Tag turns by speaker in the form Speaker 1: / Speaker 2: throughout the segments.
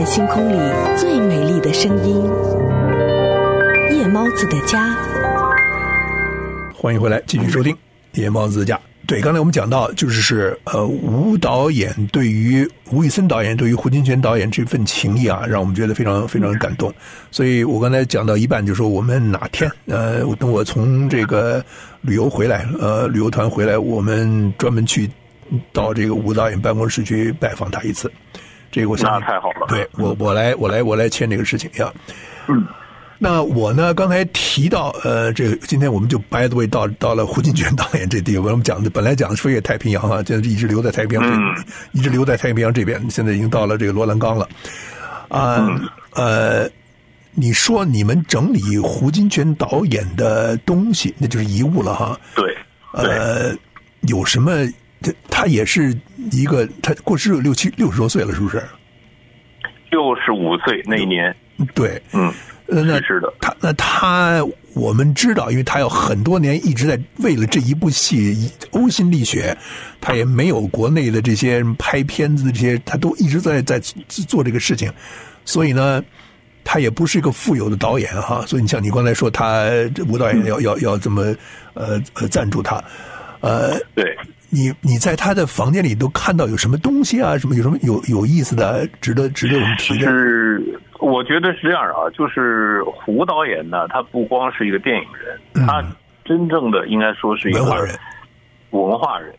Speaker 1: 星空里最美丽的声音，夜猫子的家。
Speaker 2: 欢迎回来，继续收听夜猫子的家。对，刚才我们讲到，就是吴导演对于吴宇森导演对于胡金铨导演这份情谊啊，让我们觉得非常非常感动。所以我刚才讲到一半，就说我们哪天等我从这个旅游回来，旅游团回来，我们专门去到这个吴导演办公室去拜访他一次。这个我想
Speaker 3: 那太好了。
Speaker 2: 对，我来签这个事情呀。那我呢？刚才提到这个今天我们就 by the way 到了胡金铨导演这地方，我们讲的本来讲的飞越太平洋啊，现在一直留在太平洋一直留在太平洋这边，现在已经到了这个罗兰冈了。你说你们整理胡金铨导演的东西，那就是遗物了哈。
Speaker 3: 对。
Speaker 2: 有什么？他也是一个，他过世60多岁了，是不是
Speaker 3: ？65岁那一年。
Speaker 2: 对。
Speaker 3: 那是的。
Speaker 2: 他我们知道，因为他有很多年一直在为了这一部戏呕心沥血，他也没有国内的这些拍片子这些，他都一直在做这个事情，所以呢，他也不是一个富有的导演哈。所以你像你刚才说，他吴导演要这么赞助他，
Speaker 3: 对。
Speaker 2: 你在他的房间里都看到有什么东西啊？什么有什么有意思的，值得我们提的？
Speaker 3: 是，我觉得是这样啊，就是胡导演呢，他不光是一个电影人，他真正的应该说是一个文化人。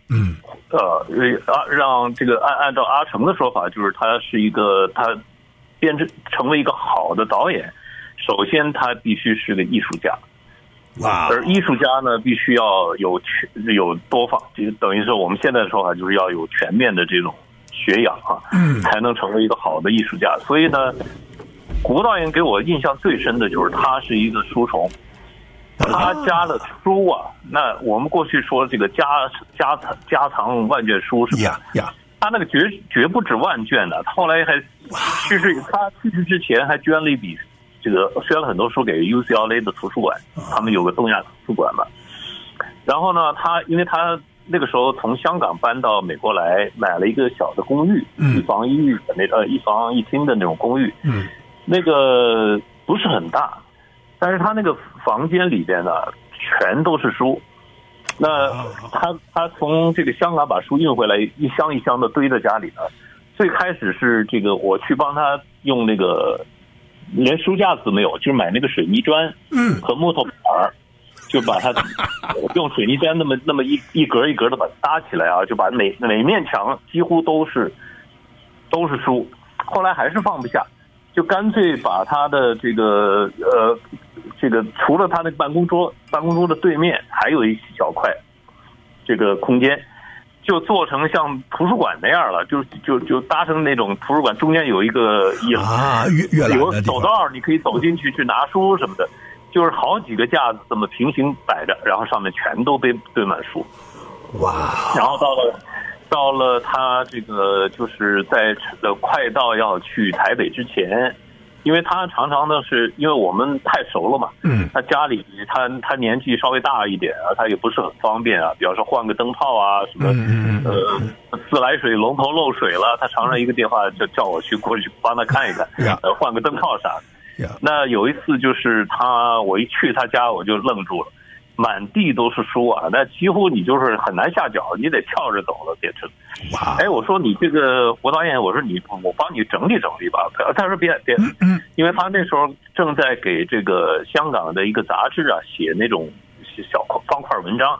Speaker 3: 让这个按照阿成的说法，就是他是一个他成为一个好的导演，首先他必须是个艺术家。而艺术家呢，必须要有多方，就等于说我们现在的说法就是要有全面的这种学养啊，才能成为一个好的艺术家。所以呢，胡导演给我印象最深的就是他是一个书虫，他家的书啊，那我们过去说这个家藏万卷书是吧？他那个绝不止万卷的，后来还去世之前还捐了一笔。这个捐了很多书给 UCLA 的图书馆，他们有个东亚图书馆嘛。然后呢，因为他那个时候从香港搬到美国来，买了一个小的公寓，一房一浴的一房一厅的那种公寓，那个不是很大，但是他那个房间里边呢全都是书。那他从这个香港把书运回来，一箱一箱的堆在家里呢。最开始是这个我去帮他用那个。连书架子没有，就是买那个水泥砖，和木头板儿，就把它用水泥砖那么一格一格的把它搭起来啊，就把每面墙几乎都是书。后来还是放不下，就干脆把他的这个除了他那个办公桌的对面还有一小块这个空间。就做成像图书馆那样了，就搭成那种图书馆，中间有一个有走道，你可以走进去拿书什么的，就是好几个架子这么平行摆着，然后上面全都被堆满书。
Speaker 2: 哇！
Speaker 3: 然后到了他这个就是在快到要去台北之前。因为他常常呢是因为我们太熟了嘛，他家里他年纪稍微大一点啊，他也不是很方便啊，比方说换个灯泡啊什么，自来水龙头漏水了，他常常一个电话就叫我过去帮他看一看，换个灯泡啥的。那有一次就是我一去他家我就愣住了，满地都是书啊，那几乎你就是很难下脚，你得跳着走了变成。我说你这个胡导演，我说我帮你整理整理吧。他说别，因为他那时候正在给这个香港的一个杂志啊写那种小方块文章，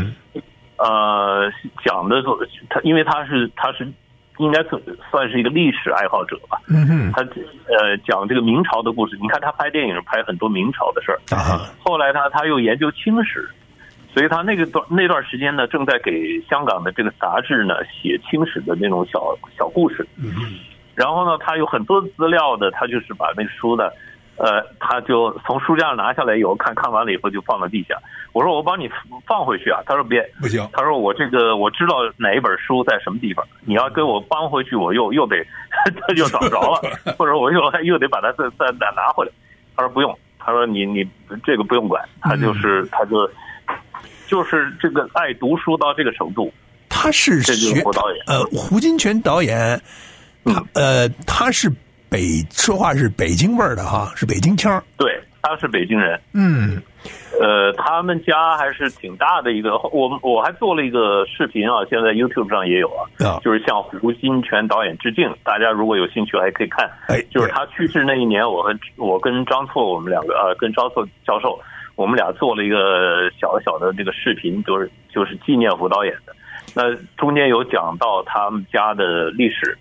Speaker 3: 讲的他，因为他是应该算是一个历史爱好者吧，他讲这个明朝的故事。你看他拍电影拍很多明朝的事儿，后来他又研究清史。所以他那段时间呢，正在给香港的这个杂志呢写清史的那种小故事。然后呢，他有很多资料的，他就是把那个书呢，他就从书架上拿下来以后看完了以后就放到地下。我说我帮你放回去啊，他说别，
Speaker 2: 不行。
Speaker 3: 他说我知道哪一本书在什么地方，你要跟我搬回去，我又得他就找不着了，或者我又得把它再拿回来。他说不用，他说你这个不用管，他就是这个爱读书到这个程度。
Speaker 2: 他是胡金铨导演，他是说话是北京味儿的哈，是北京腔。
Speaker 3: 对，他是北京人。他们家还是挺大的一个，我还做了一个视频啊，现在 YouTube 上也有啊，就是向胡金铨导演致敬，大家如果有兴趣还可以看。就是他去世那一年，我跟张错我们两个跟张错教授，我们俩做了一个小小的这个视频，就是纪念胡导演的。那中间有讲到他们家的历史，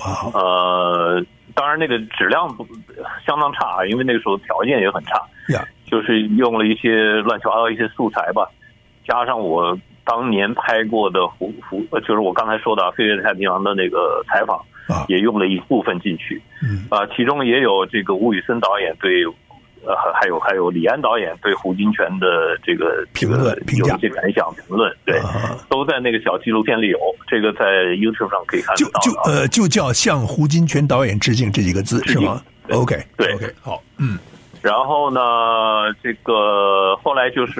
Speaker 3: 当然那个质量相当差，因为那个时候条件也很差。就是用了一些乱七八糟一些素材吧，加上我当年拍过的就是我刚才说的《飞越太平洋》的那个采访，也用了一部分进去。其中也有这个吴宇森导演对，还有李安导演对胡金铨的这个
Speaker 2: 评论评价、
Speaker 3: 有一些感想评论，对，都在那个小纪录片里有，这个在 YouTube 上可以看得到。
Speaker 2: 就叫向胡金铨导演致敬这几个字是吗 ？OK，
Speaker 3: 对
Speaker 2: ，OK， 好，
Speaker 3: 然后呢，这个后来就是，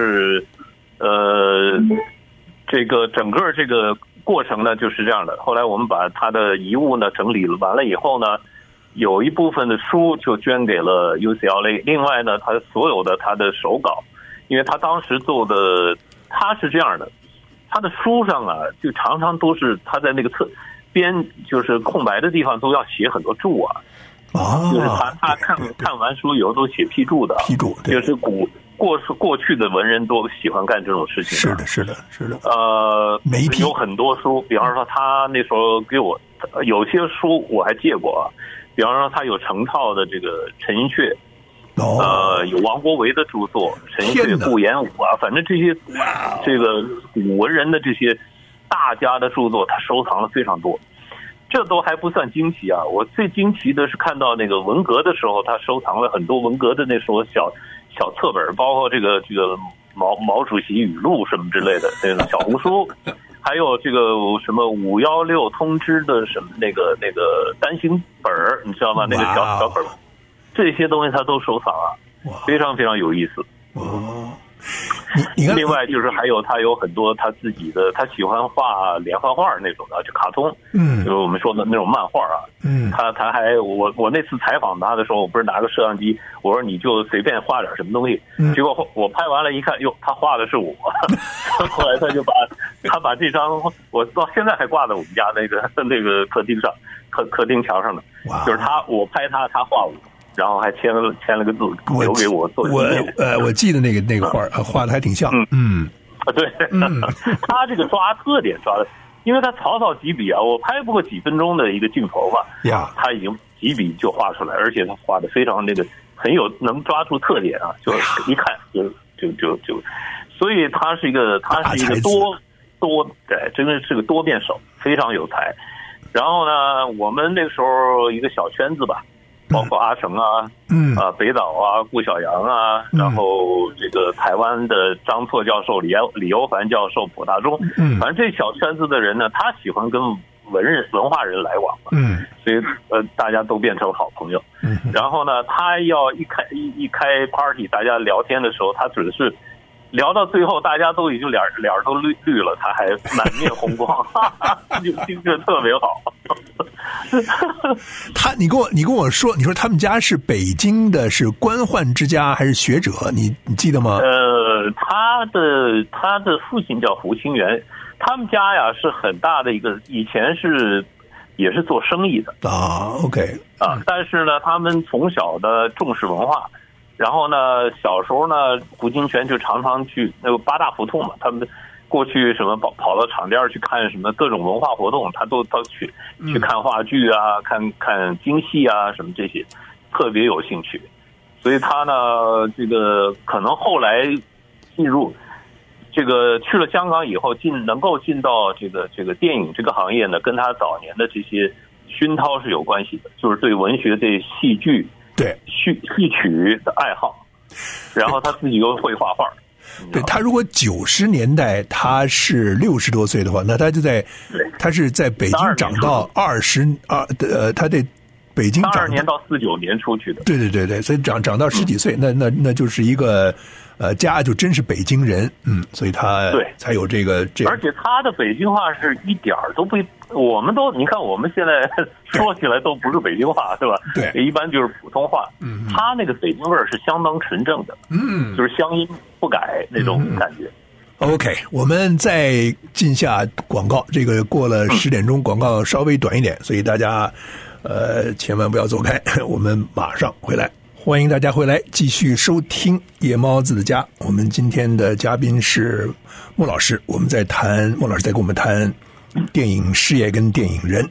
Speaker 3: 这个整个这个过程呢就是这样的。后来我们把他的遗物呢整理完了以后呢，有一部分的书就捐给了 UCLA。另外呢，他所有的他的手稿，因为他当时做的，他是这样的，他的书上啊，就常常都是他在那个就是空白的地方都要写很多注啊。就是他看完书以后都写批注的，就是过去的文人都喜欢干这种事情。
Speaker 2: 是的。
Speaker 3: 有很多书，比方说他那时候给我有些书我还借过啊，比方说他有成套的这个陈寅恪，有王国维的著作，陈寅恪、顾炎武啊，反正这些这个古文人的这些大家的著作，他收藏了非常多。这都还不算惊奇啊！我最惊奇的是看到那个文革的时候，他收藏了很多文革的那时候小册本，包括这个毛主席语录什么之类的那个小红书，还有这个什么516通知的什么那个单行本，你知道吗？那个小本，这些东西他都收藏啊，非常非常有意思。另外就是还有他有很多他自己的，他喜欢画连环画那种的，就卡通，就是我们说的那种漫画啊。他还我那次采访他的时候，我不是拿个摄像机，我说你就随便画点什么东西，结果我拍完了一看，哟，他画的是我。后来他把这张我到现在还挂在我们家那个客厅上，客厅墙上的，就是我拍他画我。然后还签了个字，留给我做纪念。
Speaker 2: 我记得那个画的还挺像。
Speaker 3: 对，他这个特点抓的，因为他草草几笔啊，我拍不过几分钟的一个镜头吧，他已经几笔就画出来，而且他画的非常很有能抓住特点啊，就一看就，所以他是一个对，真的是个多变手，非常有才。然后呢，我们那个时候一个小圈子吧。包括阿成啊，北岛啊，顾晓阳啊，然后这个台湾的张错教授、李欧凡教授、卜大中，反正这小圈子的人呢，他喜欢跟文化人来往嘛，所以大家都变成好朋友。然后呢，他要一开 party， 大家聊天的时候，他只是聊到最后，大家都已经脸都绿了，他还满面红光，就精神特别好。
Speaker 2: 你跟我说，你说他们家是北京的，是官宦之家还是学者？你记得吗？
Speaker 3: 他的父亲叫胡清源，他们家呀是很大的一个，以前也是做生意的
Speaker 2: OK
Speaker 3: 但是呢，他们从小的重视文化。然后呢，小时候呢，胡金铨就常常去那个八大胡同嘛，他们过去什么跑到场店去看什么各种文化活动，他都去看话剧啊，看京戏啊什么这些，特别有兴趣。所以他呢，这个可能后来进入这个去了香港以后能够进到这个电影这个行业呢，跟他早年的这些熏陶是有关系的，就是对文学这戏剧。
Speaker 2: 对
Speaker 3: 戏曲的爱好，然后他自己又会画画。
Speaker 2: 对，他如果90年代他是60多岁的话，那他是在北京长到他在北京长
Speaker 3: 82年到49年出去的。
Speaker 2: 对，所以长到10几岁，那就是一个家就真是北京人，所以他才有这个。
Speaker 3: 而且他的北京话是一点儿都我们都你看，我们现在说起来都不是北京话，对吧？
Speaker 2: 对，
Speaker 3: 一般就是普通话。他那个北京味儿是相当纯正的，就是乡音不改那种感觉。
Speaker 2: OK， 我们再进下广告，这个过了10点钟，广告稍微短一点，所以大家千万不要走开，我们马上回来。欢迎大家回来继续收听夜猫子的家。我们今天的嘉宾是莫老师，我们在谈，莫老师在跟我们谈电影事业跟电影人。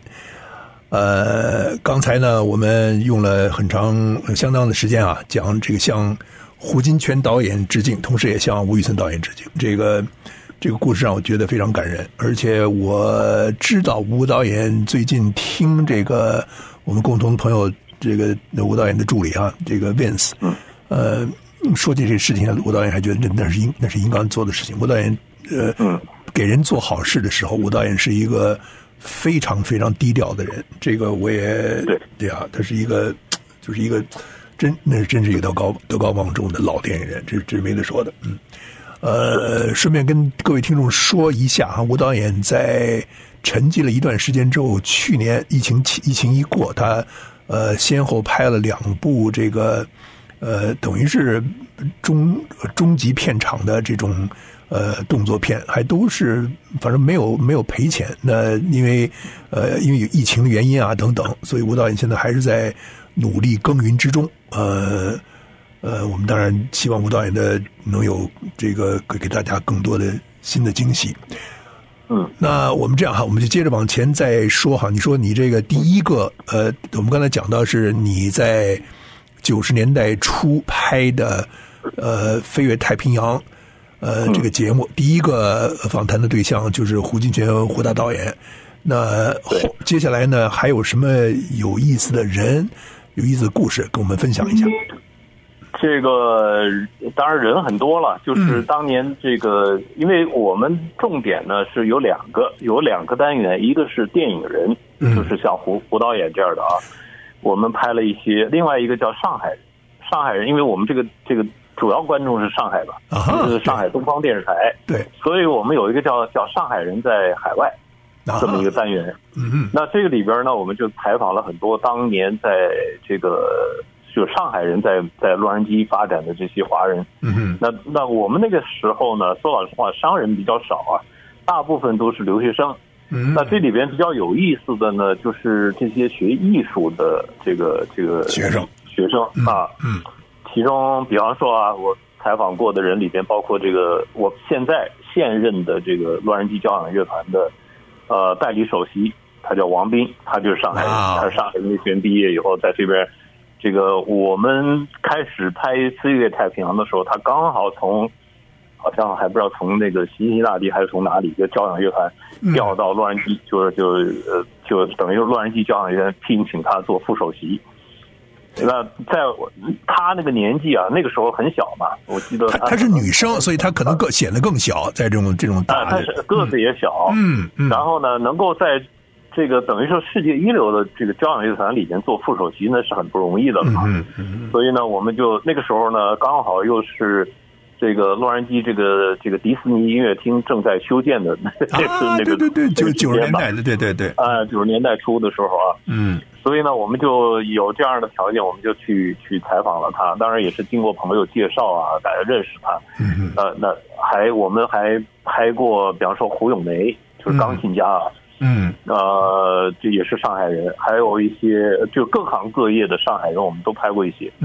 Speaker 2: 刚才呢，我们用了相当的时间啊，讲这个向胡金铨导演致敬，同时也向吴宇森导演致敬。这个故事让我觉得非常感人，而且我知道吴导演最近听这个我们共同朋友这个吴导演的助理啊，这个 Vince， 说起这事情，吴导演还觉得那是应该做的事情。吴导演给人做好事的时候，吴导演是一个非常非常低调的人。这个我也对啊，他是一个就是一个真是一个德高望重的老电影人，这是没得说的。顺便跟各位听众说一下啊，吴导演在沉寂了一段时间之后，去年疫情一过，他先后拍了2部这个等于是中级片场的这种动作片，还都是反正没有赔钱。那因为有疫情的原因啊等等，所以吴导演现在还是在努力耕耘之中。我们当然希望吴导演能有这个给大家更多的新的惊喜。那我们这样哈，我们就接着往前再说哈。你说你这个第一个我们刚才讲到是你在90年代初拍的飞越太平洋这个节目，第一个访谈的对象就是胡金铨胡大导演。那接下来呢，还有什么有意思的人、有意思的故事跟我们分享一下？
Speaker 3: 这个当然人很多了，就是当年这个，因为我们重点呢是有两个单元，一个是电影人，就是像胡导演这样的啊，我们拍了一些；另外一个叫上海人，因为我们这个主要观众是上海吧，就是上海东方电视台，对，所以我们有一个叫上海人在海外这么一个单元。那这个里边呢，我们就采访了很多当年在这个。就上海人在洛杉矶发展的这些华人，那我们那个时候呢，说老实话，商人比较少啊，大部分都是留学生。那这里边比较有意思的呢，就是这些学艺术的这个学生啊，其中比方说啊，我采访过的人里边，包括这个我现任的这个洛杉矶交响乐团的代理首席，他叫王斌，他就是上海人，他是上海音乐学院毕业以后在这边。这个我们开始拍《飞越太平洋》的时候，他刚好好像还不知道从那个新西大地还是从哪里一个交响乐团调到洛杉矶，就等于洛杉矶交响乐团聘请他做副首席。那在他那个年纪啊，那个时候很小嘛，我记得他
Speaker 2: 是女生，所以他可能显得更小，在这种大的，
Speaker 3: 他是个子也小，然后呢，能够在这个等于说世界一流的这个交响乐团里面做副首席呢是很不容易的嘛，所以呢，我们就那个时候呢，刚好又是这个洛杉矶这个迪士尼音乐厅正在修建的，这是那个
Speaker 2: 对90年代的，对
Speaker 3: 90年代初的时候啊，所以呢，我们就有这样的条件，我们就去采访了他，当然也是经过朋友介绍啊，大家认识他，我们还拍过，比方说胡咏梅，就是钢琴家啊。这也是上海人，还有一些就各行各业的上海人，我们都拍过一些。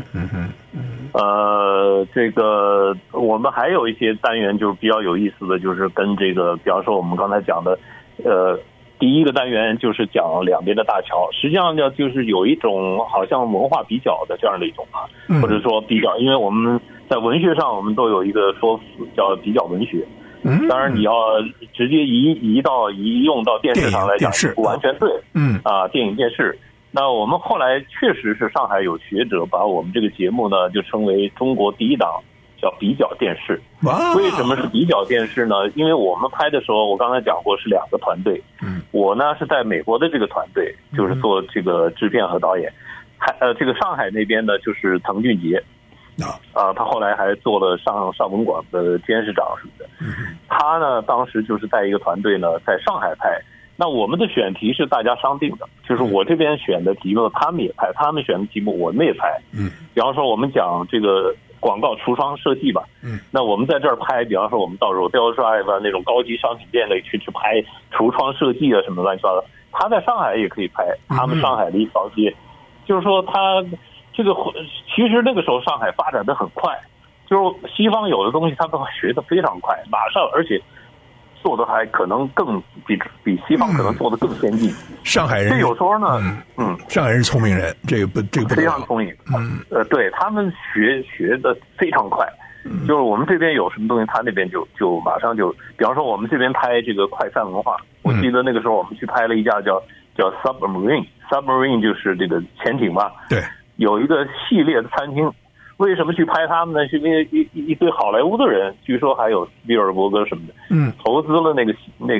Speaker 3: 这个我们还有一些单元就是比较有意思的，就是跟这个，比方说我们刚才讲的，第一个单元就是讲两边的大桥，实际上就是有一种好像文化比较的这样的一种啊，或者说比较，因为我们在文学上我们都有一个说辞叫比较文学。当然你要直接移用到电视上来讲不完全对，电影电视。那我们后来确实是上海有学者把我们这个节目呢就称为中国第一档叫比较电视。为什么是比较电视呢？因为我们拍的时候我刚才讲过是2个团队，我呢是在美国的这个团队，就是做这个制片和导演，这个上海那边呢就是滕俊杰。他后来还做了上文馆的监视长什么的。他呢，当时就是带一个团队呢，在上海拍。 那我们的选题是大家商定的，就是我这边选的题目他们也拍，他们选的题目我们也拍。比方说我们讲这个广告橱窗设计吧，那我们在这儿拍，比方说我们到时候Rodeo Drive吧那种高级商品店里去拍橱窗设计啊什么乱七八糟，他在上海也可以拍，他们上海的一条街，就是说他这个其实那个时候上海发展的很快，就是西方有的东西他们学的非常快，马上而且做的还可能更比西方可能做的更先进。
Speaker 2: 上海人
Speaker 3: 这有时候呢，
Speaker 2: 上海人是聪明人，这个不
Speaker 3: 非常聪明。对他们学的非常快。就是我们这边有什么东西，他那边就马上就，比方说我们这边拍这个快餐文化，我记得那个时候我们去拍了一家叫 Submarine 就是这个潜艇嘛，
Speaker 2: 对，有
Speaker 3: 一个系列的餐厅。为什么去拍他们呢？是因为一堆好莱坞的人，据说还有比尔伯格什么的，投资了那个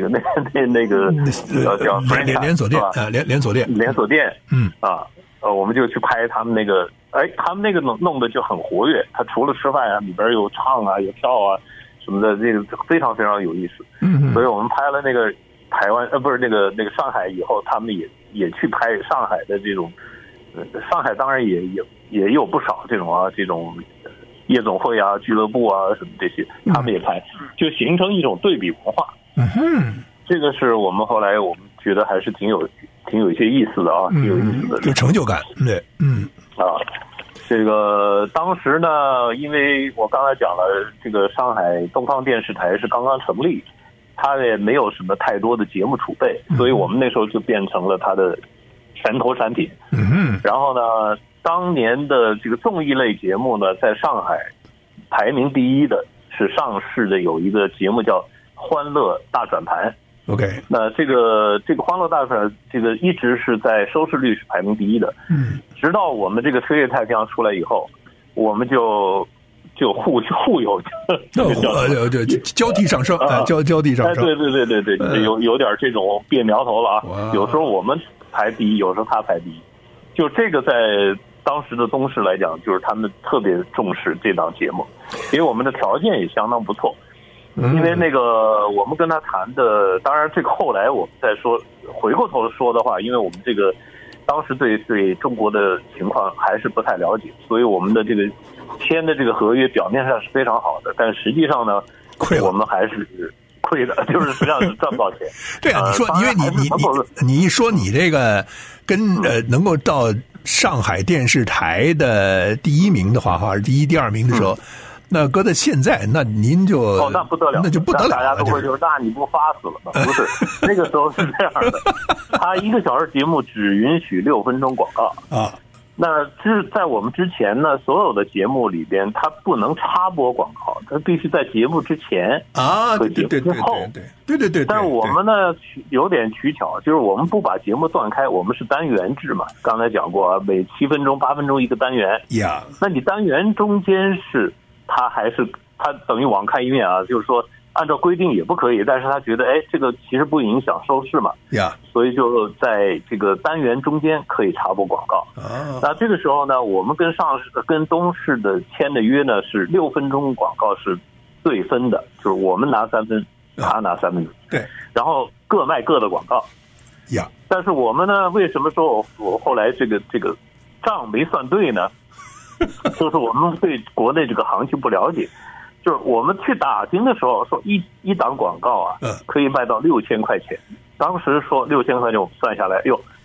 Speaker 3: 叫
Speaker 2: 连锁店啊，连锁店，
Speaker 3: 我们就去拍他们那个，他们那个弄得就很活跃，他除了吃饭啊，里边有唱啊，有跳啊什么的，这个非常非常有意思。所以我们拍了那个台湾不是那个上海以后，他们也去拍上海的这种，上海当然也有不少这种夜总会啊、俱乐部啊什么这些，他们也拍，就形成一种对比文化。这个是我们后来我们觉得还是挺有一些意思的啊，挺有意思的，
Speaker 2: 有成就感。对，
Speaker 3: 这个当时呢，因为我刚才讲了，这个上海东方电视台是刚刚成立，它也没有什么太多的节目储备，所以我们那时候就变成了它的拳头产品。然后呢，当年的这个综艺类节目呢，在上海排名第一的是上市的有一个节目叫《欢乐大转盘》。
Speaker 2: OK，
Speaker 3: 那这个欢乐大转这个一直是在收视率是排名第一的。直到我们这个飞越太平洋出来以后，我们就互有
Speaker 2: 交替上升，交替上升。
Speaker 3: 对，有点这种变苗头了啊。有时候我们排第一，有时候他排第一。就这个在当时的东视来讲，就是他们特别重视这档节目，因为我们的条件也相当不错。因为那个我们跟他谈的，当然这个后来我们再说，回过头说的话，因为我们这个当时对中国的情况还是不太了解，所以我们的这个签的这个合约表面上是非常好的，但实际上呢，我们还是亏的，就是实际上是赚不到钱。
Speaker 2: 对啊，你说，因为你一说你这个跟能够到上海电视台的第一名的话，或者第一、第二名的时候。那搁在现在，那您就
Speaker 3: 那不得了，
Speaker 2: 那就不得了，
Speaker 3: 大家都会就是那你不发死了吗？不是，那个时候是这样的，他1个小时节目只允许6分钟广告啊。那在我们之前呢，所有的节目里边，它不能插播广告，它必须在节目之前
Speaker 2: 啊，
Speaker 3: 和节目之后，
Speaker 2: 对。
Speaker 3: 但是我们呢有点取巧，就是我们不把节目断开，我们是单元制嘛。刚才讲过啊，每7分钟、8分钟一个单元
Speaker 2: 呀。
Speaker 3: 那你单元中间是。他等于网看一面啊，就是说按照规定也不可以，但是他觉得这个其实不影响收视嘛，所以就在这个单元中间可以插播广告。那这个时候呢，我们跟东视的签的约呢是6分钟广告是对分的，就是我们拿3分，他拿3分，
Speaker 2: 对，
Speaker 3: 然后各卖各的广告。但是我们呢，为什么说我后来这个账没算对呢？就是我们对国内这个行情不了解，就是我们去打听的时候说一档广告啊，可以卖到6000块钱。当时说6000块钱，我们算下来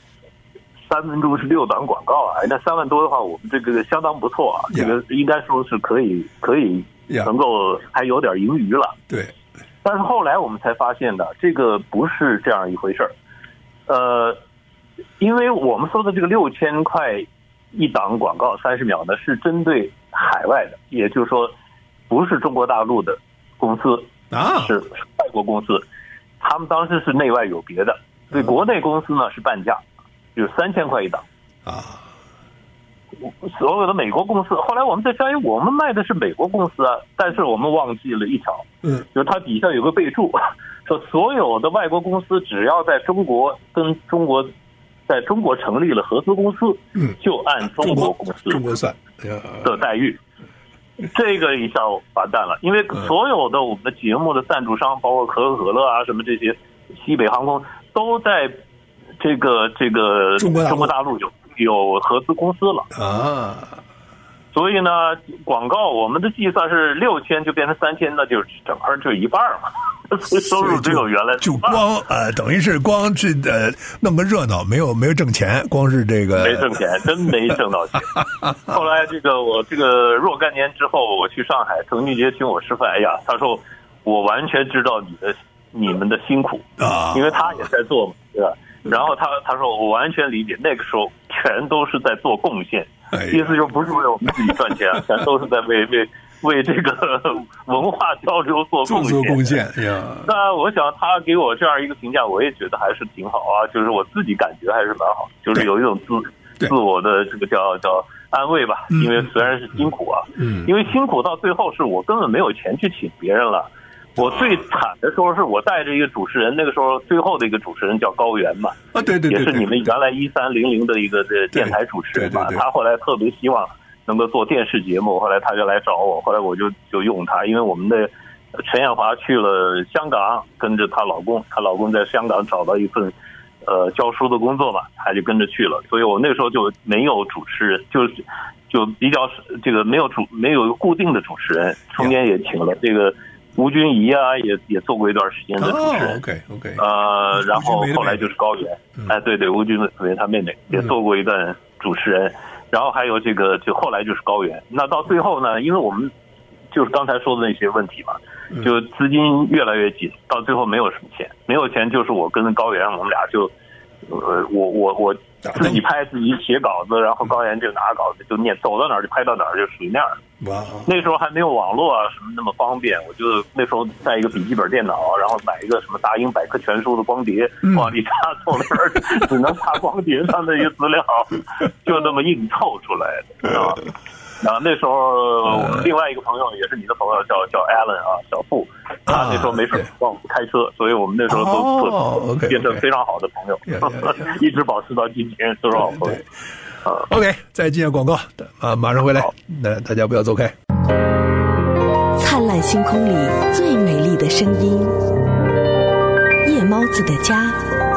Speaker 3: ，3分钟是6档广告啊，那3万多的话，我们这个相当不错啊，这个应该说是可以能够还有点盈余了。
Speaker 2: 对。
Speaker 3: 但是后来我们才发现的，这个不是这样一回事儿。因为我们说的这个6000块。一档广告30秒呢，是针对海外的，也就是说，不是中国大陆的公司是外国公司，他们当时是内外有别的。对国内公司呢是半价，就是3000块一档所有的美国公司，后来我们在发现，我们卖的是美国公司啊，但是我们忘记了一条，就是它底下有个备注，说所有的外国公司只要在中国在中国成立了合资公司，就按中国公司
Speaker 2: 算
Speaker 3: 的待遇。这个一下完蛋了，因为所有的我们的节目的赞助商，包括可口可乐啊什么这些，西北航空都在这个中国大陆有合资公司了
Speaker 2: 啊。
Speaker 3: 所以呢，广告我们的计算是6000就变成3000，那就整个就一半嘛。所以收入只有原来
Speaker 2: 就光等于是光是弄个热闹，没有挣钱，光是这个
Speaker 3: 没挣钱，真没挣到钱。后来我这个若干年之后，我去上海，滕俊杰请我吃饭，哎呀，他说我完全知道你们的辛苦
Speaker 2: 啊，
Speaker 3: 因为他也在做嘛，对吧？然后他说我完全理解，那个时候全都是在做贡献。意思就不是为我们自己赚钱，全都是在为这个文化交流做贡献
Speaker 2: 呀。
Speaker 3: 那我想他给我这样一个评价，我也觉得还是挺好啊，就是我自己感觉还是蛮好，就是有一种自我的这个叫安慰吧。因为虽然是辛苦啊，因为辛苦到最后是我根本没有钱去请别人了。我最惨的时候是我带着一个主持人，那个时候最后的一个主持人叫高原嘛，
Speaker 2: 对，
Speaker 3: 也是你们原来1300的一个电台主持人嘛。他后来特别希望能够做电视节目，后来他就来找我，后来我就用他，因为我们的陈艳华去了香港，跟着她老公在香港找到一份教书的工作嘛，他就跟着去了，所以我那个时候就没有主持人，就比较这个没有固定的主持人，中间也请了这个吴君怡啊，也做过一段时间的主持人。
Speaker 2: OK。
Speaker 3: 然后后来就是高原，对，吴君梅她妹妹也做过一段主持人，然后还有就后来就是高原。那到最后呢，因为我们就是刚才说的那些问题嘛，就资金越来越紧，到最后没有什么钱，没有钱就是我跟高原我们俩就，我自己拍自己写稿子，然后高原就拿稿子就念，走到哪儿就拍到哪儿，就属于那样。
Speaker 2: 哇！
Speaker 3: 那时候还没有网络啊什么那么方便，我就那时候带一个笔记本电脑，然后买一个什么达英百科全书的光碟，往里插，从那儿只能插光碟上的一些资料，就那么硬凑出来的，知道吧？那时候另外一个朋友也是你的朋友，叫 Alan 啊，小付，他那时候没事帮我们开车，所以我们那时候都变成非常好的朋友，一直保持到今天都是好朋友。
Speaker 2: OK， 再进下广告马上回来，那大家不要走开。
Speaker 1: 灿烂星空里最美丽的声音，夜猫子的家。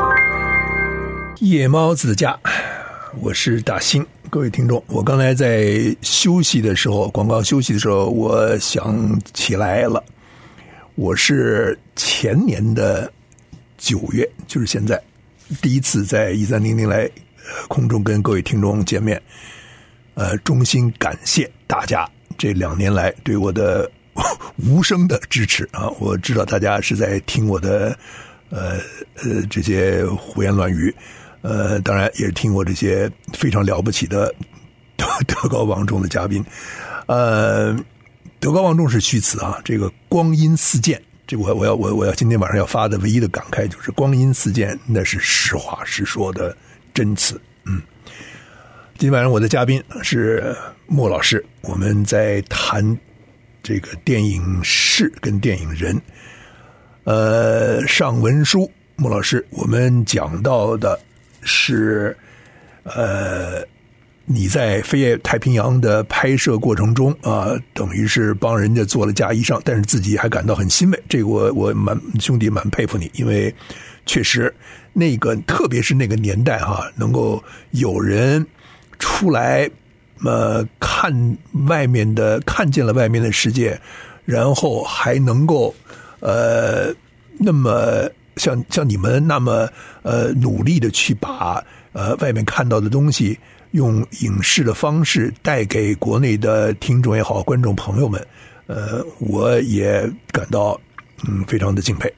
Speaker 2: 夜猫子的家，我是大兴。各位听众，我刚才在休息的时候，广告休息的时候，我想起来了，我是前年的9月，就是现在第一次在1300来空中跟各位听众见面，衷心感谢大家这2年来对我的无声的支持啊！我知道大家是在听我的这些胡言乱语，当然也是听我这些非常了不起的德高望重的嘉宾。德高望重是虚词啊，这个光阴似箭，这我要今天晚上要发的唯一的感慨就是光阴似箭，那是实话实说的真词。今天晚上我的嘉宾是莫老师，我们在谈这个电影史跟电影人。上文书，莫老师，我们讲到的是你在飞越太平洋的拍摄过程中啊，等于是帮人家做了嫁衣裳，但是自己还感到很欣慰。这个我兄弟蛮佩服你，因为确实那个特别是那个年代哈，能够有人出来看见了外面的世界，然后还能够那么像你们那么努力的去把外面看到的东西用影视的方式带给国内的听众也好，观众朋友们，我也感到非常的敬佩。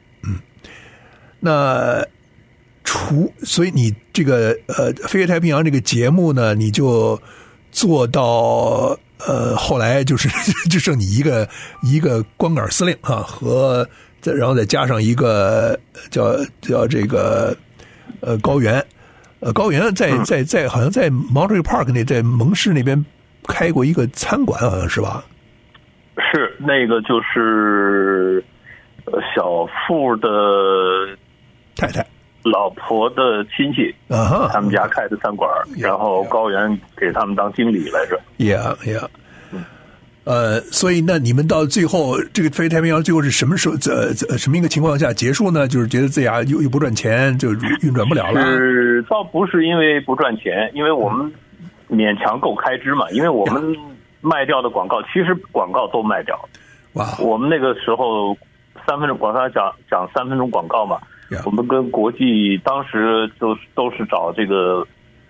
Speaker 2: 那所以你这个飞越太平洋这个节目呢，你就做到后来就剩你一个光杆司令啊，然后再加上一个叫这个高原。高原在好像在 Monterey Park 在蒙市那边开过一个餐馆，好像是吧？
Speaker 3: 是那个就是小富的
Speaker 2: 太太
Speaker 3: 老婆的亲戚他们家开的餐馆，然后高原给他们当经理来着。
Speaker 2: Yeah。 所以那你们到最后这个飞越太平洋最后是什么时候什么一个情况下结束呢？就是觉得自己又不赚钱，就运转不了了。
Speaker 3: 倒不是因为不赚钱，因为我们勉强够开支嘛。因为我们卖掉的广告，其实广告都卖掉。哇！我们那个时候3分钟广告讲3分钟广告嘛，我们跟国际当时都是找这个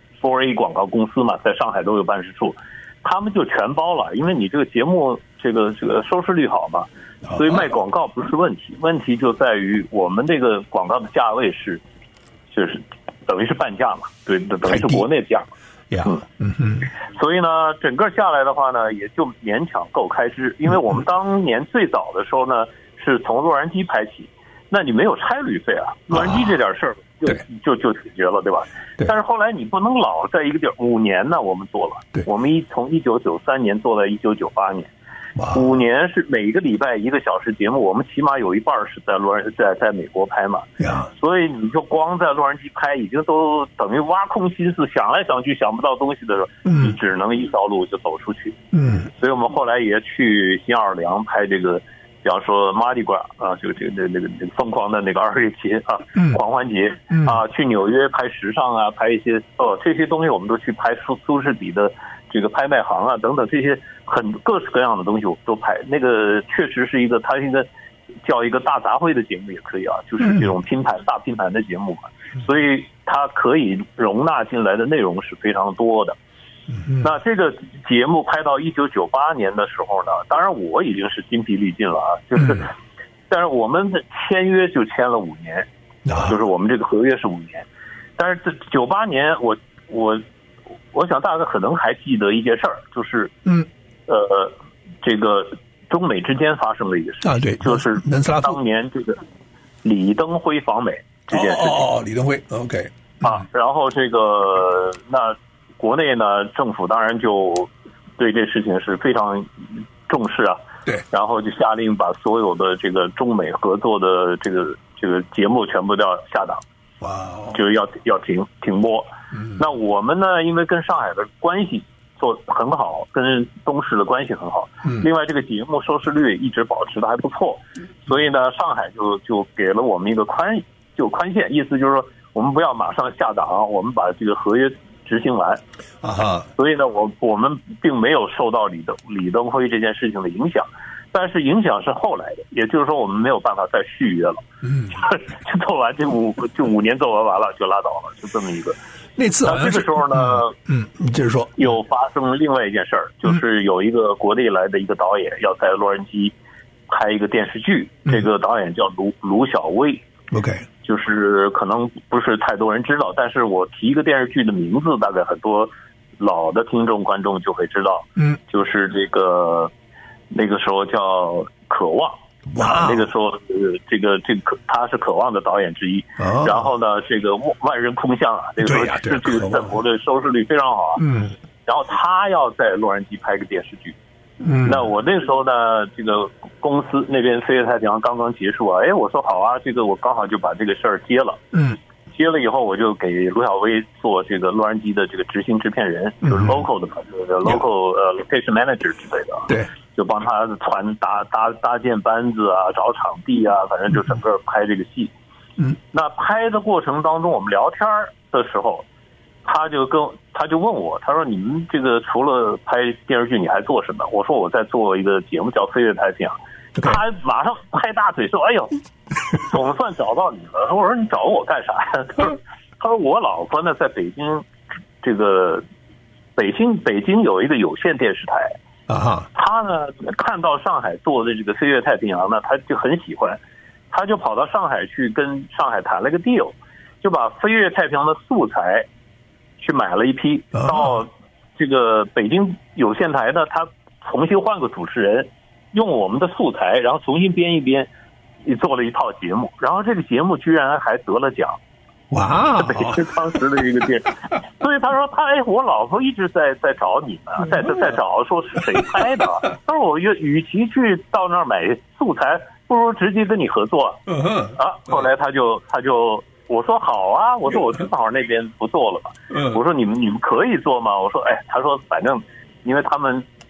Speaker 3: 4A 广告公司嘛，在上海都有办事处。他们就全包了，因为你这个节目这个收视率好嘛，所以卖广告不是问题，问题就在于我们这个广告的价位就是等于是半价嘛，对，等于是国内价嘛。所以呢，整个下来的话呢，也就勉强够开支，因为我们当年最早的时候呢，是从洛杉矶拍起，那你没有差旅费啊，洛杉矶这点事儿就解决了，对吧？但是后来你不能老在一个地儿，5年呢，我们做了，我们从1993年做到1998年，5年是每个礼拜1个小时节目，我们起码有一半是在美国拍嘛，所以你就光在洛杉矶拍，已经都等于挖空心思想来想去想不到东西的时候，你只能一条路就走出去。所以我们后来也去新奥尔良拍这个。比方说马里瓜啊，这个疯狂的那个2月节啊，狂欢节啊，去纽约拍时尚啊，拍一些这些东西我们都去拍苏士比的这个拍卖行啊等等，这些很各式各样的东西我们都拍。那个确实是它是一个叫一个大杂烩的节目也可以啊，就是这种大拼盘的节目嘛，所以它可以容纳进来的内容是非常多的。那这个节目拍到1998年的时候呢，当然我已经是筋疲力尽了啊，但是我们的签约就签了5年，就是我们这个合约是5年，但是这98年我想大家可能还记得一件事儿，就是这个中美之间发生了一个事啊，对，就是当年这个李登辉访美这件事情。
Speaker 2: 李登辉 ，OK
Speaker 3: 啊，然后这个那。国内呢，政府当然就对这事情是非常重视啊，对，然后就下令把所有的这个中美合作的这个节目全部都要下档，就是要停播。那我们呢，因为跟上海的关系做很好，跟东视的关系很好，另外这个节目收视率一直保持的还不错，所以呢，上海就给了我们一个宽限，意思就是说我们不要马上下档，我们把这个合约执行完所以呢，我们并没有受到李登辉这件事情的影响，但是影响是后来的，也就是说我们没有办法再续约了，就做完这5年做完了就拉倒了，就这么一个。
Speaker 2: 那次好像
Speaker 3: 这个时候呢，
Speaker 2: 你接着说，
Speaker 3: 又发生另外一件事儿，就是有一个国内来的一个导演要在洛杉矶拍一个电视剧，这个导演叫卢晓薇
Speaker 2: ，OK。
Speaker 3: 就是可能不是太多人知道，但是我提一个电视剧的名字，大概很多老的听众观众就会知道，就是那个时候叫《渴望》那个时候这个他是《渴望》的导演之一，然后呢，这个万人空巷啊，这个时候这剧在国内收视率非常好啊，然后他要在洛杉矶拍个电视剧。那我那时候呢，这个公司那边飞越太平洋刚刚结束啊，我说好啊，这个我刚好就把这个事儿接了，接了以后我就给卢晓薇做这个洛杉矶的这个执行制片人，就是 local 的local location manager 之类的，对，就帮他搭建班子啊，找场地啊，反正就整个拍这个戏。那拍的过程当中，我们聊天的时候，他就问我，他说你们这个除了拍电视剧你还做什么？我说我在做一个节目叫《飞越太平洋》，他马上拍大腿说：“哎呦，总算找到你了。”我说：“你找我干啥呀？”他说：“我老婆呢在北京，这个北京有一个有线电视台啊，他呢看到上海做的这个《飞越太平洋》呢，他就很喜欢，他就跑到上海去跟上海谈了个 deal， 就把《飞越太平洋》的素材去买了一批，到这个北京有线台呢，他重新换个主持人，用我们的素材，然后重新编一编，做了一套节目，然后这个节目居然还得了奖。哇！北京当时的一个电视，所以他说我老婆一直在找你们，在找说是谁拍的。他说我与其去到那儿买素材，不如直接跟你合作。后来他就我说好啊，我说我正好那边不做了嘛。我说你们可以做吗？我说他说反正因为他们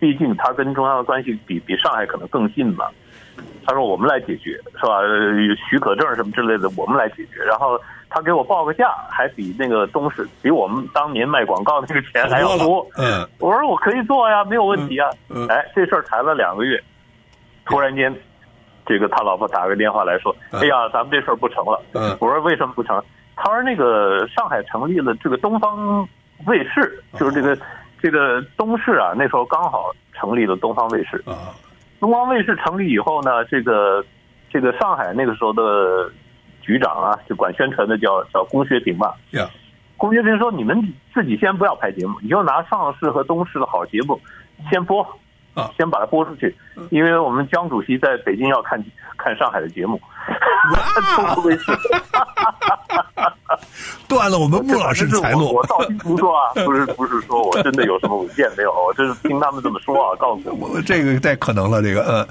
Speaker 3: 毕竟他跟中央的关系比上海可能更近嘛。他说我们来解决，是吧？许可证什么之类的我们来解决。然后他给我报个价，还比那个东市比我们当年卖广告那个钱还要多。我说我可以做呀，没有问题啊。这事儿谈了2个月，突然间，这个他老婆打个电话来说：“哎呀，咱们这事儿不成了。”我说为什么不成？他说那个上海成立了这个东方卫视，就是这个东视啊，那时候刚好成立了东方卫视。东方卫视成立以后呢，这个上海那个时候的局长啊，就管宣传的叫龚学平嘛。龚学平说：“你们自己先不要拍节目，你就拿上市和东视的好节目先播。”先把它播出去，因为我们江主席在北京要看上海的节目，
Speaker 2: 断了我们穆老师财路。
Speaker 3: 我道听途说啊，不是说我真的有什么文件没有，我这是听他们这么说啊，告诉我
Speaker 2: 这个太可能了，这个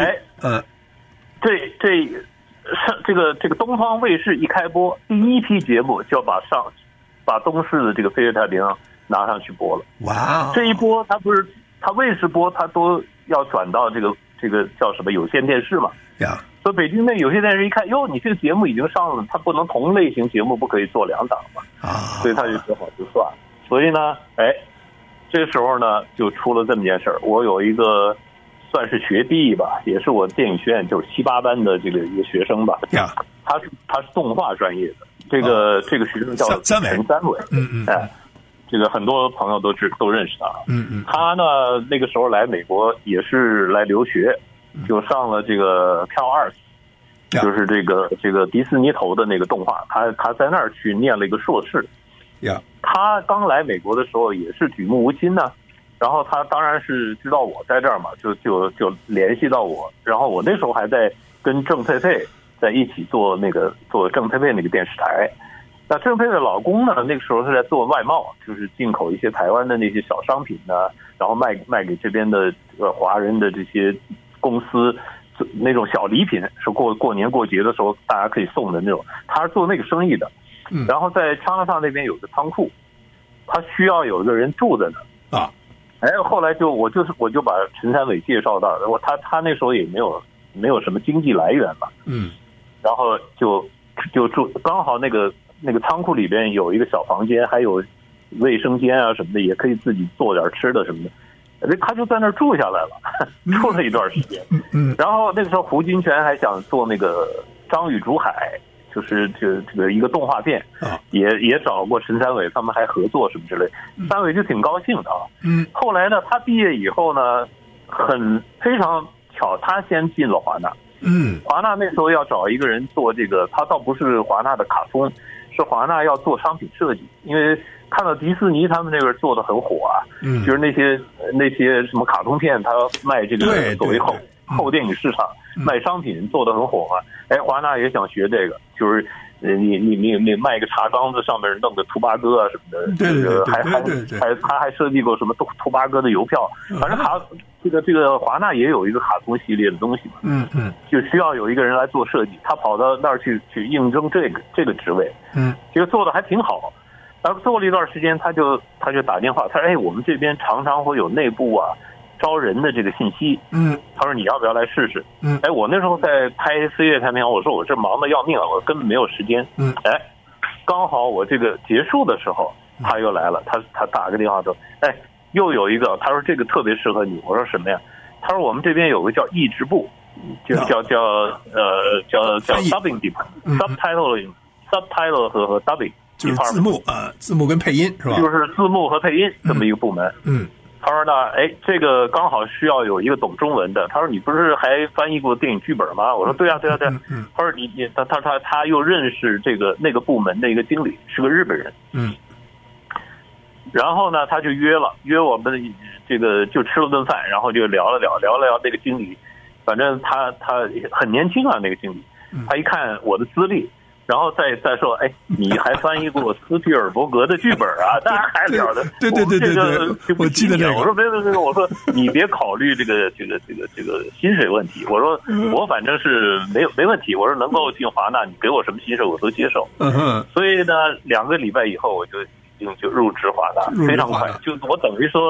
Speaker 3: 这个东方卫视一开播，第一批节目就要把东视的这个飞越太平洋拿上去播了。
Speaker 2: 哇！
Speaker 3: 这一播他卫视播，他都要转到这个叫什么有线电视嘛。所以北京那有线电视一看，哟，你这个节目已经上了，他不能同类型节目不可以做2档嘛。所以他就只好就算。所以呢，这个时候呢就出了这么件事儿。我有一个算是学弟吧，也是我电影学院就是7、8班的这个一个学生吧。他是动画专业的，这个学生叫陈三伟。这个很多朋友都认识他。他呢那个时候来美国也是来留学，就上了这个 Cal Arts，就是这个迪士尼投的那个动画，他在那儿去念了一个硕士。他刚来美国的时候也是举目无亲呢，然后他当然是知道我在这儿嘛，就联系到我，然后我那时候还在跟郑佩佩在一起做郑佩佩那个电视台。那郑佩佩的老公呢，那个时候是在做外贸，就是进口一些台湾的那些小商品呢，然后卖给这边的华人的这些公司，那种小礼品，是过年过节的时候大家可以送的那种，他是做那个生意的。然后在昌乐上那边有个仓库，他需要有一个人住在那后来我就把陈三伟介绍到，他那时候也没有什么经济来源嘛。然后就住，刚好那个仓库里边有一个小房间，还有卫生间啊什么的，也可以自己做点吃的什么的。他就在那儿住下来了，住了一段时间。然后那个时候胡金铨还想做那个张与竹海，就是这个一个动画片，也找过陈三伟，他们还合作什么之类。三伟就挺高兴的啊。后来呢，他毕业以后呢，非常巧，他先进了华纳。华纳那时候要找一个人做这个，他倒不是华纳的卡通，是华纳要做商品设计，因为看到迪士尼他们那边做的很火啊。就是那些什么卡通片，他卖这个所谓后电影市场，卖商品做的很火啊。华纳也想学这个，就是你卖个茶缸子上面弄个兔八哥啊什么的。他还设计过什么兔八哥的邮票，反正这个华纳也有一个卡通系列的东西嘛。就需要有一个人来做设计，他跑到那儿去应征这个职位。这个做的还挺好。然后做了一段时间，他就打电话，他说：“我们这边常常会有内部招人的这个信息。”他说：“你要不要来试试？”我那时候在拍《飞越太平洋》，我说我这忙得要命了，我根本没有时间。刚好我这个结束的时候，他又来了，他打个电话说：“又有一个。”他说：“这个特别适合你。”我说：“什么呀？”他说：“我们这边有个叫译制部，就叫 dubbing department，subtitle 和 dubbing。”
Speaker 2: 就是字幕跟配音是吧？
Speaker 3: 就是字幕和配音这么一个部门。他说呢，这个刚好需要有一个懂中文的。他说你不是还翻译过电影剧本吗？我说对啊。他说他又认识那个部门的一个经理，是个日本人。然后呢，他就约我们这个就吃了顿饭，然后就聊了聊这个经理。反正他很年轻啊，那个经理。他一看我的资历。然后再说，你还翻译过斯皮尔伯格的剧本啊？当然还了的。
Speaker 2: 对，我记得这个。
Speaker 3: 我说没有，我说你别考虑这个薪水问题。我说我反正是没问题。我说能够进华纳，你给我什么薪水我都接受。所以呢，2个礼拜以后我就入职华纳，非常快。就我等于说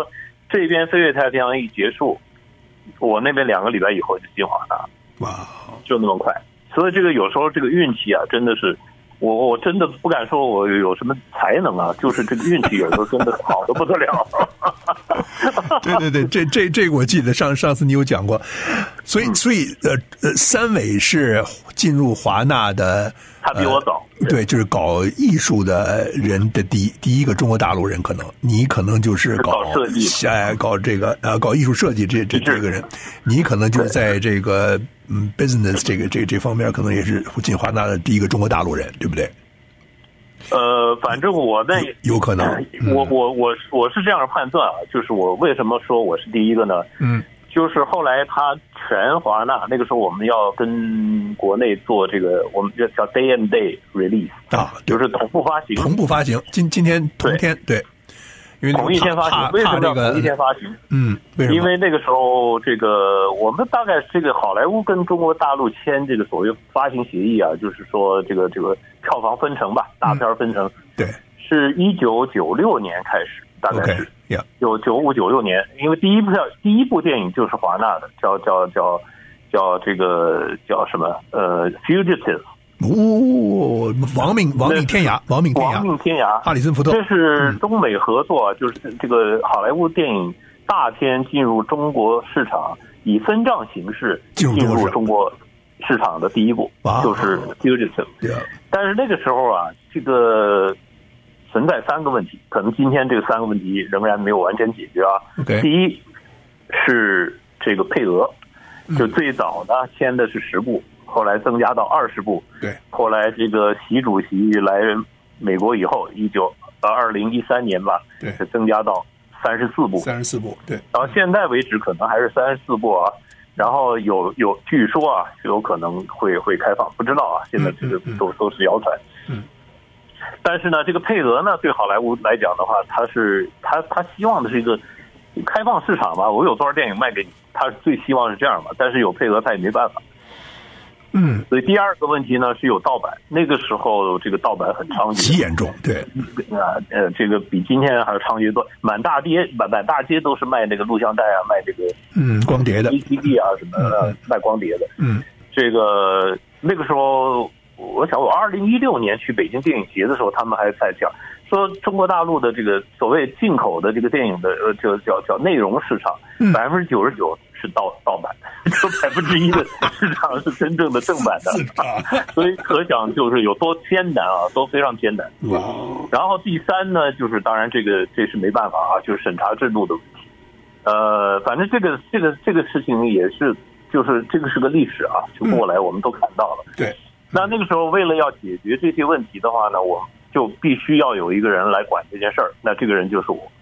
Speaker 3: 这边飞越太平洋一结束，我那边2个礼拜以后就进华纳，
Speaker 2: 哇，
Speaker 3: 就那么快。所以这个有时候这个运气啊，真的是。我真的不敢说我有什么才能啊，就是这个运气有时候真的好得不得了。
Speaker 2: 对，这我记得上次你有讲过，所以三伟是进入华纳的，
Speaker 3: 他比我早，
Speaker 2: 对，就是搞艺术的人的第一个中国大陆人，可能你可能就是搞
Speaker 3: 设计，
Speaker 2: 搞这个搞艺术设计这个人，你可能就是在这个。business 这方面可能也是进华纳的第一个中国大陆人，对不对？
Speaker 3: 反正我那
Speaker 2: 有可能，
Speaker 3: 我是这样判断啊，就是我为什么说我是第一个呢？就是后来他全华纳那个时候我们要跟国内做这个，我们叫 day and day release
Speaker 2: 啊，
Speaker 3: 就是同步发行，
Speaker 2: 今天同天对。因为
Speaker 3: 同一天发行，为什么要同一天发行？
Speaker 2: 为什么？
Speaker 3: 因为那个时候，这个我们大概这个好莱坞跟中国大陆签这个所谓发行协议啊，就是说这个票房分成吧，大片分成。
Speaker 2: 对，
Speaker 3: 是1996年开始，大概是95、96年，因为第一部电影就是华纳的，叫这个叫什么Fugitive。亡命天涯，哈里森福特， 这是中美合作，就是这个好莱坞电影大片进入中国市场，以分账形式进入中国市场的第一部，就是 Fugitive。但是那个时候啊，这个存在3个问题，可能今天这个3个问题仍然没有完全解决啊。第一是这个配额，就最早呢签的是10部。后来增加到20部，
Speaker 2: 对。
Speaker 3: 后来这个习主席来美国以后，2013年吧，
Speaker 2: 对，
Speaker 3: 是增加到34部
Speaker 2: ，34部，对。
Speaker 3: 到现在为止，可能还是34部啊。然后据说啊，有可能会开放，不知道啊。现在这个都是谣传。但是呢，这个配额呢，对好莱坞来讲的话，他希望的是一个开放市场嘛。我有多少电影卖给你，他最希望是这样嘛。但是有配额，他也没办法。所以第二个问题呢是有盗版，那个时候这个盗版很猖獗，
Speaker 2: 极严重，对，
Speaker 3: 这个比今天还是猖獗多，满大街都是卖那个录像带啊，卖这个
Speaker 2: 光碟的
Speaker 3: VCD 啊什么卖光碟的，这个那个时候我想我2016年去北京电影节的时候，他们还在讲说中国大陆的这个所谓进口的这个电影的叫内容市场，99%是盗版，就1%的市场是真正的正版的，所以可想就是有多艰难啊，都非常艰难。然后第3呢，就是当然这是没办法啊，就是审查制度的问题。反正这个事情也是，就是这个是个历史啊，就过来我们都看到了。
Speaker 2: 对。
Speaker 3: 那个时候为了要解决这些问题的话呢，我就必须要有一个人来管这件事儿，那这个人就是我。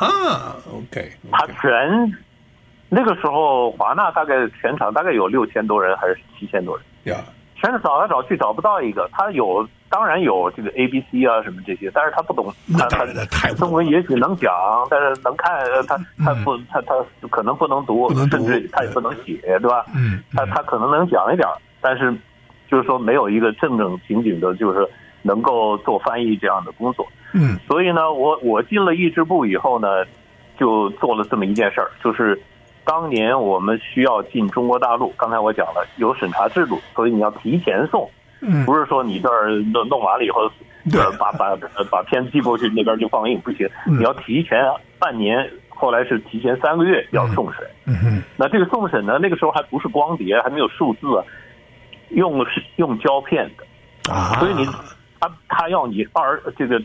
Speaker 2: OK，
Speaker 3: 他那个时候华纳大概全场大概有6000多人还是7000多人，全是找来找去找不到一个。他当然有这个 ABC 啊什么这些，但是他不懂，他中文也许能讲，但是能看他可能不能读，甚至他也不能写，对吧？他可能能讲一点，但是就是说没有一个正经的，就是能够做翻译这样的工作。所以呢，我进了译制部以后呢，就做了这么一件事儿，就是当年我们需要进中国大陆，刚才我讲了有审查制度，所以你要提前送，不是说你这儿弄完了以后，把片子寄过去那边就放映，不行，你要提前半年，后来是提前3个月要送审。那这个送审呢，那个时候还不是光碟，还没有数字啊，用胶片的所以他要你这个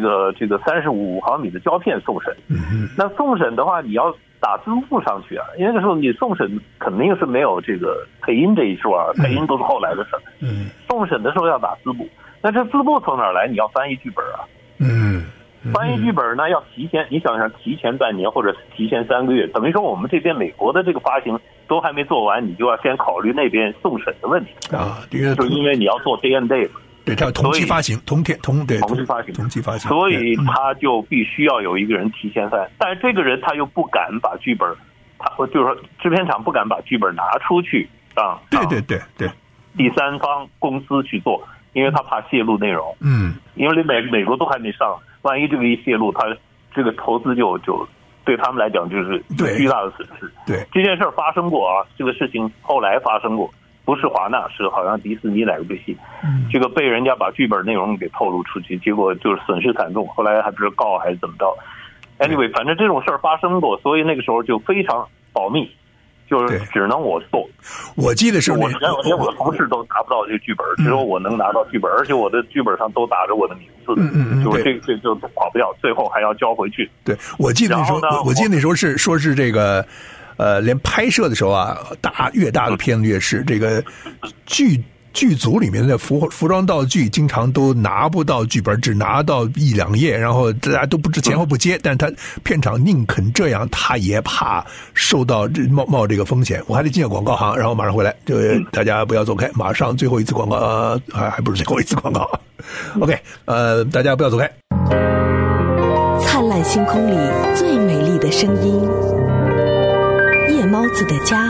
Speaker 3: 35毫米的胶片送审。那送审的话，你要打字幕上去啊，因为那个时候你送审肯定是没有这个配音这一说啊，配音都是后来的事儿。送审的时候要打字幕，那这字幕从哪儿来？你要翻译剧本啊。翻译剧本呢要提前，你想想提前半年或者提前3个月，等于说我们这边美国的这个发行都还没做完，你就要先考虑那边送审的问题就因为你要做 day and day。
Speaker 2: 对，它要同期发行，同期发行，
Speaker 3: 所以他就必须要有一个人提前翻，但是这个人他又不敢把剧本，就是说制片厂不敢把剧本拿出去让
Speaker 2: 对
Speaker 3: 第3方公司去做，因为他怕泄露内容。因为美国都还没上，万一这个一泄露，他这个投资就对他们来讲就是巨大的损失。
Speaker 2: 对，
Speaker 3: 这件事儿发生过啊，这个事情后来发生过，不是华纳，是好像迪士尼哪个部戏，这个被人家把剧本内容给透露出去，结果就是损失惨重，后来还不是告还是怎么着。Anyway， 反正这种事儿发生过，所以那个时候就非常保密。就是只能我做，
Speaker 2: 我记得是
Speaker 3: 我连我的同事都拿不到这个剧本，只有我能拿到剧本，而且我的剧本上都打着我的名字，就是这就跑不掉，最后还要交回去。
Speaker 2: 对，我记得那时候，我记得那时候是说是这个，连拍摄的时候啊，越大的片子越是这个剧组里面的服装道具经常都拿不到剧本，只拿到1、2页，然后大家都不知前后不接，但是他片场宁肯这样，他也怕受到冒这个风险。我还得进个广告行，然后马上回来，就大家不要走开，马上最后一次广告，还不是最后一次广告。OK， 大家不要走开。
Speaker 1: 灿烂星空里最美丽的声音，夜猫子的家。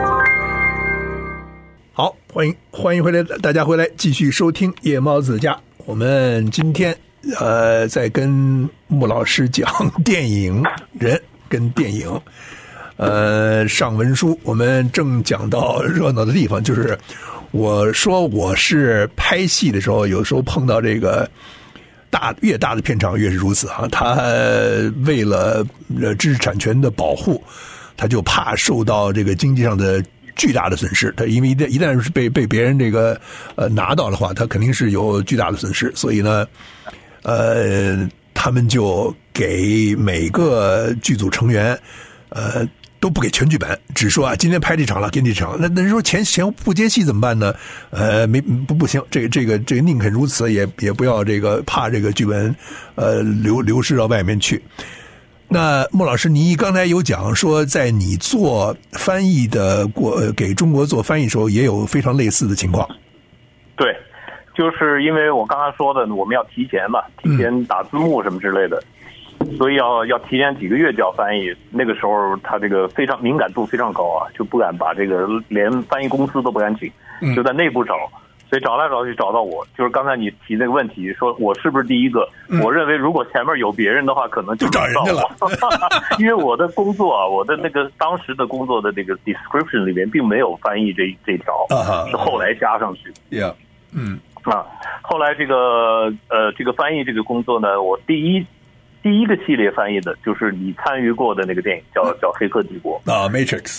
Speaker 2: 好，欢迎回来，大家回来继续收听夜猫子家。我们今天在跟穆老师讲电影人跟电影上文书。我们正讲到热闹的地方，就是我说我是拍戏的时候，有时候碰到这个越大的片场越是如此啊。他为了知识产权的保护，他就怕受到这个经济上的巨大的损失，他因为一旦是被别人这个拿到的话，他肯定是有巨大的损失，所以呢，他们就给每个剧组成员都不给全剧本，只说啊今天拍这场了，给你这场。那说前后不接戏怎么办呢？不行，这个宁肯如此，也不要这个怕这个剧本流失到外面去。那穆老师，你刚才有讲说，在你做翻译的给中国做翻译的时候，也有非常类似的情况。
Speaker 3: 对，就是因为我刚才说的，我们要提前嘛，提前打字幕什么之类的，所以要提前几个月就要翻译。那个时候他这个非常敏感度非常高啊，就不敢把这个连翻译公司都不敢请，就在内部找。所以找来找去找到我，就是刚才你提那个问题，说我是不是第一个？我认为如果前面有别人的话，可能就
Speaker 2: 找人家了。
Speaker 3: 因为我的工作啊，我的那个当时的工作的这个 description 里面并没有翻译这条，是后来加上去的。后来这个翻译这个工作呢，我第一个系列翻译的就是你参与过的那个电影，叫《黑客帝国》
Speaker 2: Matrix，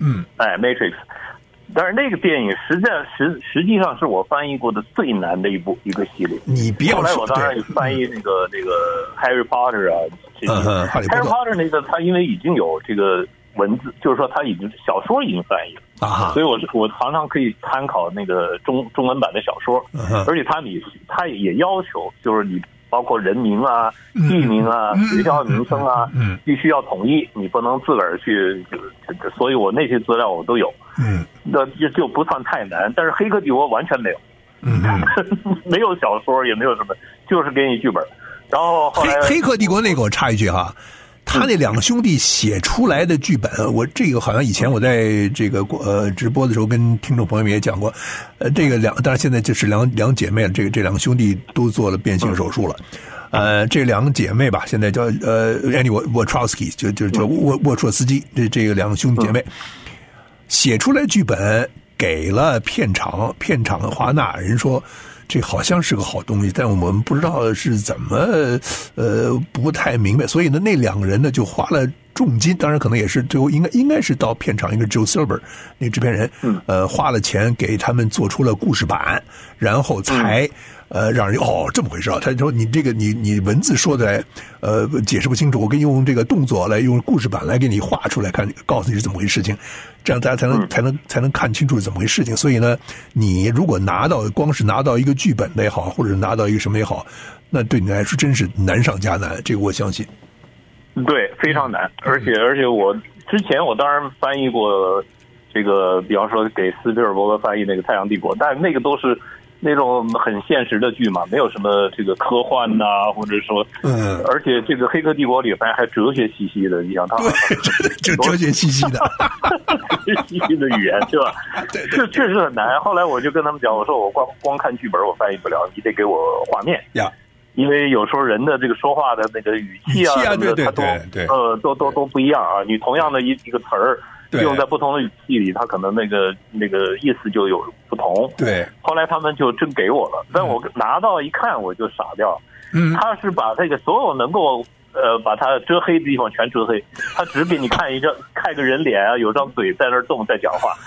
Speaker 3: Matrix。但是那个电影实际上是我翻译过的最难的一个系列。
Speaker 2: 你别
Speaker 3: 后来我当然也翻译那个 Harry Potter 啊，Harry Potter 那个他因为已经有这个文字，就是说他已经小说已经翻译了所以我常常可以参考那个中文版的小说，而且他也要求就是你包括人名啊、地名啊、学校名称啊，必须要统一，你不能自个儿去，所以我那些资料我都有。那就不算太难，但是《黑客帝国》完全没有，没有小说，也没有什么，就是给你剧本。然后后来
Speaker 2: 黑客帝国那个我插一句哈，他那两个兄弟写出来的剧本，我这个好像以前我在这个直播的时候跟听众朋友们也讲过，这个当然现在就是两姐妹了，这两个兄弟都做了变性手术了。这两个姐妹吧，现在叫Annie Wachowski， 就沃绰斯基，这个两个兄弟姐妹。写出来剧本给了片场华纳人说这好像是个好东西，但我们不知道是怎么不太明白，所以呢那两个人呢就花了重金，当然可能也是最后应该是到片场一个 Joe Silver 那个制片人花了钱给他们做出了故事版，然后才让人这么回事啊！他说你这个你文字说的解释不清楚，我给你用这个动作来用故事版来给你画出来看，告诉你是怎么回事情，这样大家才能看清楚是怎么回事情。所以呢，你如果光是拿到一个剧本的也好，或者拿到一个什么也好，那对你来说真是难上加难，这个我相信。
Speaker 3: 对，非常难，而且我之前我当然翻译过这个，比方说给斯皮尔伯格翻译那个《太阳帝国》，但那个都是那种很现实的剧嘛，没有什么这个科幻呐、或者说，而且这个《黑客帝国》里反正还哲学兮兮的，你想他，
Speaker 2: 就哲学兮兮的，
Speaker 3: 兮兮的语言是吧？这确实很难。后来我就跟他们讲，我说我光看剧本我翻译不了，你得给我画面呀。 因为有时候人的这个说话的那个语气啊什么的，它都不一样啊。你同样的一个词儿用在不同的语气里，它可能那个意思就有不同。
Speaker 2: 对，
Speaker 3: 后来他们就真给我了，但我拿到一看我就傻掉。他是把这个所有能够把它遮黑的地方全遮黑，他只给你看个人脸啊，有张嘴在那儿动在讲话。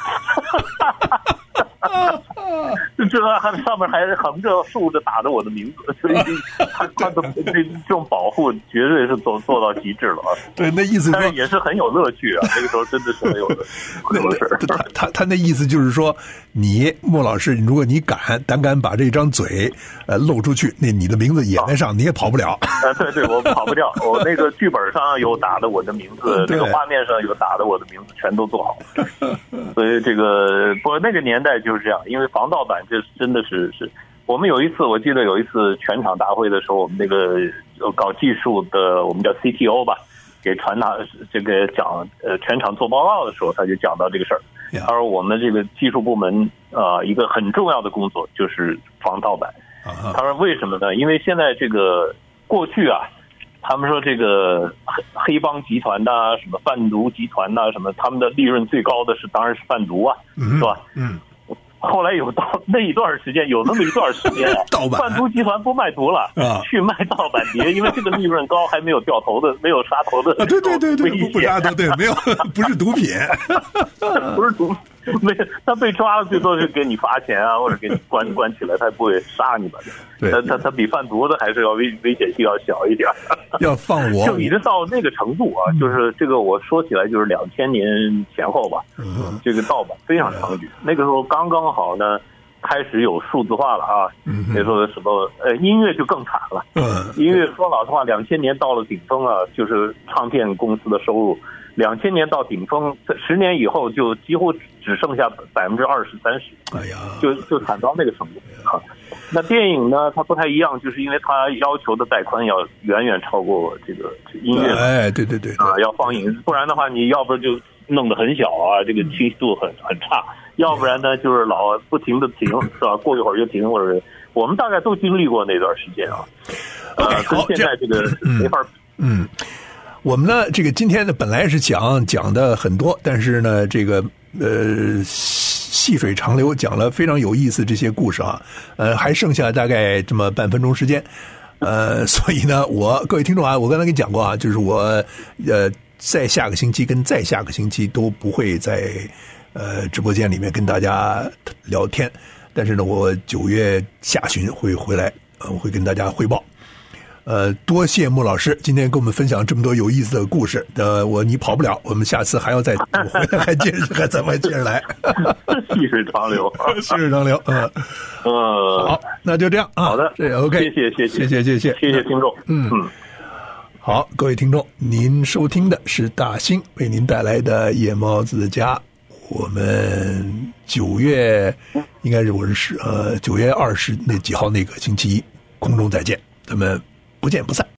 Speaker 3: 这上面还横着竖着打着我的名字，所以他的这种保护绝对是做到极致了啊！
Speaker 2: 对，那意思
Speaker 3: 但是也是很有乐趣啊！那个时候真的是很有乐趣。
Speaker 2: 他那意思就是说，你莫老师，如果你胆敢把这张嘴露出去，那你的名字也在上，你也跑不了。
Speaker 3: 对，我跑不掉。我那个剧本上有打的我的名字，那个画面上有打的我的名字，全都做好。所以这个不过那个年代就是这样，因为防盗版这真的是我们有一次，我记得有一次全场大会的时候，我们那个搞技术的，我们叫 CTO 吧，给传达这个讲全场做报告的时候，他就讲到这个事儿。他说我们这个技术部门一个很重要的工作就是防盗版。他说为什么呢？因为现在这个过去啊，他们说这个黑帮集团呐，什么贩毒集团呐，什么他们的利润最高的当然是贩毒啊，是吧？后来有到那一段时间，有那么一段时间啊，贩毒集团不卖毒了，去卖盗版碟，因为这个利润高，还没有掉头的，没有杀头的。
Speaker 2: 对，不杀头，对，没有，不是毒品，
Speaker 3: 不是毒。没，他被抓了最多是给你罚钱啊，或者给你关起来，他不会杀你们的。他比贩毒的还是要危险性要小一点。
Speaker 2: 要放我，
Speaker 3: 就已经到那个程度啊，就是这个我说起来就是2000年前后吧，这个盗版非常猖獗。那个时候刚刚好呢，开始有数字化了啊。那时候什么音乐就更惨了。音乐说老实话，2000年到了顶峰啊，就是唱片公司的收入。2000年到顶峰，10年以后就几乎只剩下20%-30%，
Speaker 2: 哎呀，
Speaker 3: 就惨到那个程度啊。那电影呢，它不太一样，就是因为它要求的带宽要远远超过这个音乐。
Speaker 2: 哎，对
Speaker 3: 啊，要放映，不然的话，你要不就弄得很小啊，这个清晰度很差；要不然呢，就是老不停的停，是吧？过一会儿就停，或者我们大概都经历过那段时间啊。跟现在这个没法比。
Speaker 2: 我们呢，这个今天呢本来是讲的很多，但是呢，这个细水长流，讲了非常有意思这些故事啊，还剩下大概这么半分钟时间，所以呢，各位听众啊，我刚才跟你讲过啊，就是我在下个星期跟再下个星期都不会在直播间里面跟大家聊天，但是呢，我9月下旬会回来，我会跟大家汇报。多谢穆老师今天跟我们分享这么多有意思的故事。你跑不了，我们下次还要再回来，还咱们接着来。
Speaker 3: 细水长流，
Speaker 2: 细水长流。好，那就这样啊。
Speaker 3: 好的，
Speaker 2: 这 OK，
Speaker 3: 谢谢听众。
Speaker 2: 好，各位听众，您收听的是大兴为您带来的夜猫子家。我们9月应该是9月20那几号那个星期一空中再见，咱们不见不散。